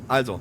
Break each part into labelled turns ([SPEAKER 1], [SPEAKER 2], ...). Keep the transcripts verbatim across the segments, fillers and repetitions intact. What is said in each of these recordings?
[SPEAKER 1] Also,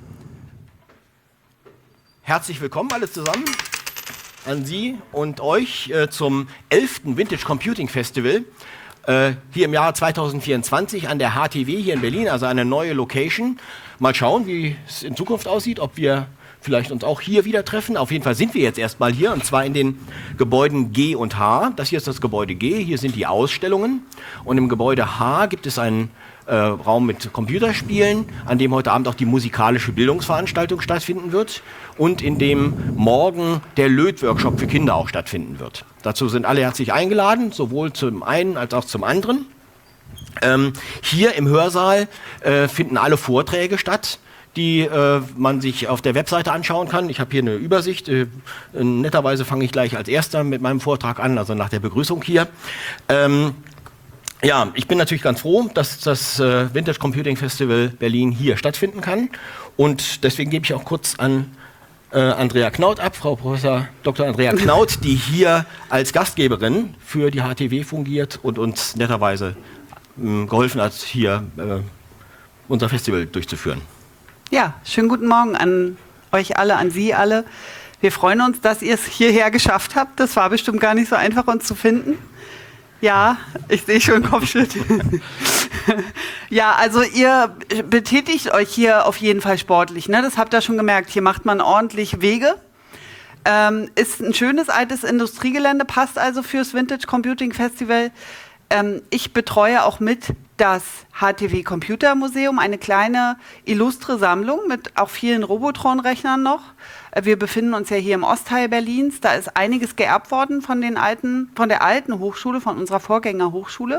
[SPEAKER 1] herzlich willkommen alle zusammen an Sie und euch äh, zum elften Vintage Computing Festival äh, hier im Jahr zweitausendvierundzwanzig an der H T W hier in Berlin, also eine neue Location. Mal schauen, wie es in Zukunft aussieht, ob wir vielleicht uns auch hier wieder treffen. Auf jeden Fall sind wir jetzt erstmal hier, und zwar in den Gebäuden G und H. Das hier ist das Gebäude G, hier sind die Ausstellungen. Und im Gebäude H gibt es einen äh, Raum mit Computerspielen, an dem heute Abend auch die musikalische Bildungsveranstaltung stattfinden wird und in dem morgen der Lötworkshop für Kinder auch stattfinden wird. Dazu sind alle herzlich eingeladen, sowohl zum einen als auch zum anderen. Ähm, hier im Hörsaal äh, finden alle Vorträge statt, die äh, man sich auf der Webseite anschauen kann. Ich habe hier eine Übersicht. Äh, netterweise fange ich gleich als erster mit meinem Vortrag an, also nach der Begrüßung hier. Ähm, ja, ich bin natürlich ganz froh, dass das äh, Vintage Computing Festival Berlin hier stattfinden kann. Und deswegen gebe ich auch kurz an äh, Andrea Knaut ab, Frau Professor Doktor Andrea Knaut, die hier als Gastgeberin für die H T W fungiert und uns netterweise äh, geholfen hat, hier äh, unser Festival durchzuführen.
[SPEAKER 2] Ja, schönen guten Morgen an euch alle, an Sie alle. Wir freuen uns, dass ihr es hierher geschafft habt. Das war bestimmt gar nicht so einfach, uns zu finden. Ja, ich sehe schon Kopfschütteln. Ja, also ihr betätigt euch hier auf jeden Fall sportlich, ne? Das habt ihr schon gemerkt. Hier macht man ordentlich Wege. Ähm, ist ein schönes altes Industriegelände, passt also fürs Vintage Computing Festival. Ähm, ich betreue auch mit das H T W Computer Museum, eine kleine illustre Sammlung mit auch vielen Robotron-Rechnern noch. Wir befinden uns ja hier im Ostteil Berlins. Da ist einiges geerbt worden von, den alten, von der alten Hochschule, von unserer Vorgängerhochschule.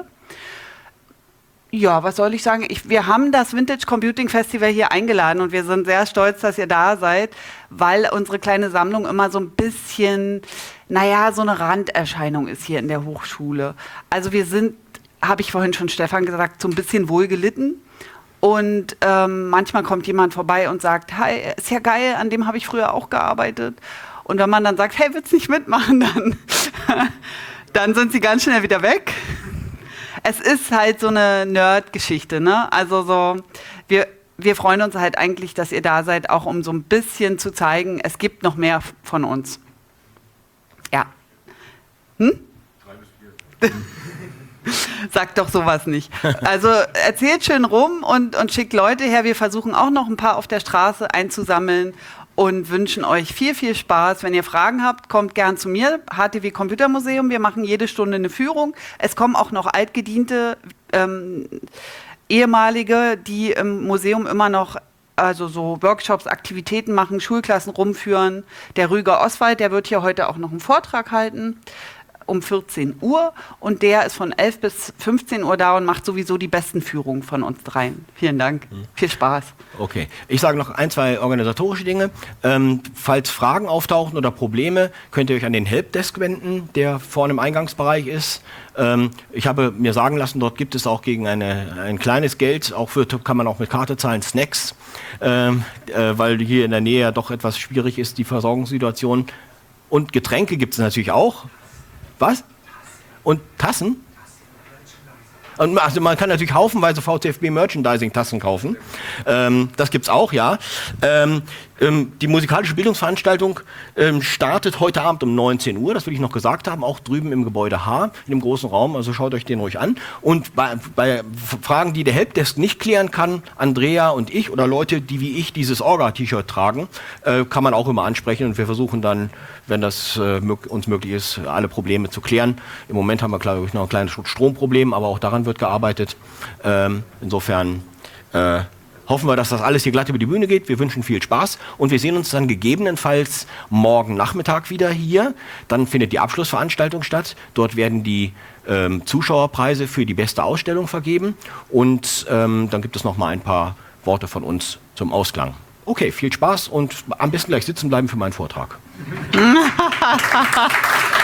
[SPEAKER 2] Ja, was soll ich sagen? Ich, wir haben das Vintage Computing Festival hier eingeladen und wir sind sehr stolz, dass ihr da seid, weil unsere kleine Sammlung immer so ein bisschen, naja, so eine Randerscheinung ist hier in der Hochschule. Also wir sind, habe ich vorhin schon Stefan gesagt, so ein bisschen wohlgelitten. Und ähm, manchmal kommt jemand vorbei und sagt, hi, ist ja geil, an dem habe ich früher auch gearbeitet. Und wenn man dann sagt, hey, willst du nicht mitmachen, dann, dann sind sie ganz schnell wieder weg. Es ist halt so eine Nerd-Geschichte, ne? Also so, wir, wir freuen uns halt eigentlich, dass ihr da seid, auch um so ein bisschen zu zeigen, es gibt noch mehr von uns. Ja. Hm? Sagt doch sowas nicht. Also erzählt schön rum und, und schickt Leute her. Wir versuchen auch noch ein paar auf der Straße einzusammeln und wünschen euch viel, viel Spaß. Wenn ihr Fragen habt, kommt gern zu mir, H T W Computer Museum. Wir machen jede Stunde eine Führung. Es kommen auch noch altgediente ähm, ehemalige, die im Museum immer noch also so Workshops, Aktivitäten machen, Schulklassen rumführen. Der Rüger Oswald, der wird hier heute auch noch einen Vortrag halten um vierzehn Uhr, und der ist von elf bis fünfzehn Uhr da und macht sowieso die besten Führungen von uns dreien. Vielen Dank. Mhm. Viel Spaß.
[SPEAKER 1] Okay, ich sage noch ein, zwei organisatorische Dinge. Ähm, falls Fragen auftauchen oder Probleme, könnt ihr euch an den Helpdesk wenden, der vorne im Eingangsbereich ist. Ähm, ich habe mir sagen lassen, dort gibt es auch gegen eine, ein kleines Geld, auch für, kann man auch mit Karte zahlen, Snacks, ähm, äh, weil hier in der Nähe ja doch etwas schwierig ist, die Versorgungssituation. Und Getränke gibt es natürlich auch. Was? Und Tassen? Und also man kann natürlich haufenweise V T F B Merchandising Tassen kaufen. Ähm, das gibt's auch, ja. Ähm, ähm, die musikalische Bildungsveranstaltung ähm, startet heute Abend um neunzehn Uhr, das will ich noch gesagt haben, auch drüben im Gebäude H, in dem großen Raum, also schaut euch den ruhig an. Und bei, bei Fragen, die der Helpdesk nicht klären kann, Andrea und ich oder Leute, die wie ich dieses Orga-T-Shirt tragen, äh, kann man auch immer ansprechen, und wir versuchen dann, wenn das äh, mög- uns möglich ist, alle Probleme zu klären. Im Moment haben wir, glaube ich, noch ein kleines Stromproblem, aber auch daran wird gearbeitet. Ähm, insofern äh, hoffen wir, dass das alles hier glatt über die Bühne geht. Wir wünschen viel Spaß und wir sehen uns dann gegebenenfalls morgen Nachmittag wieder hier. Dann findet die Abschlussveranstaltung statt. Dort werden die ähm, Zuschauerpreise für die beste Ausstellung vergeben, und ähm, dann gibt es noch mal ein paar Worte von uns zum Ausklang. Okay, viel Spaß und am besten gleich sitzen bleiben für meinen Vortrag.